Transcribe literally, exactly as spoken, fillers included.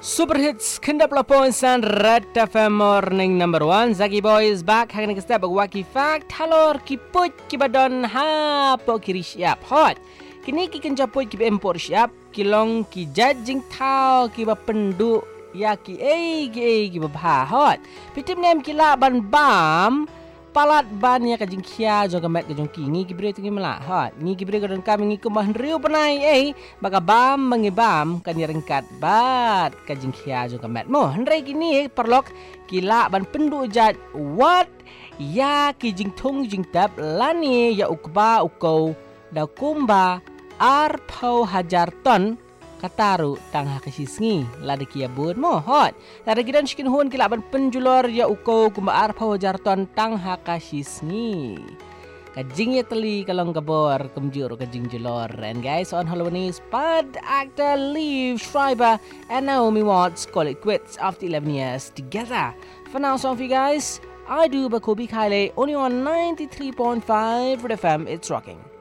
Super hits Kendap Lapoinsan Red F M Morning Number One. Zaki Boy is back. Hagan kita step waki fact. Halor ki put ki badon ha po ki siap hot. Kini ki kenjaput ki import siap. Kilong ki judging tau ki ba pendu ya ki eh ki eh ki ba hot. Pitim nem ki la ban bam. Palat ban ya kajing kia jong kamet kajong ki ngi kibre tu ngi mala hot ngi kibre kadon kami ngi kumah riu panai eh baka bam mengibam kan rengkat bat kajing kia jong kamet mo hendrai kini perlok kila ban pendu jat what ya ki jing tung jing tap lani ya ukba ukau da kumba arpau hajar ton kataru tang hakasisngi lada kia bud mo hot lada gidan shikin hun kila ban penjulor ya uko kumba arpau hajar ton tang hakasisngi kajing ya teli kalong kabor kumjur kajing julor. And guys, on Halloween Spud actor Liev Schreiber and Naomi Watts call it quits after eleven years together. For now, song for you guys, I do Bakobi Kaile only on ninety-three point five Red F M. It's rocking.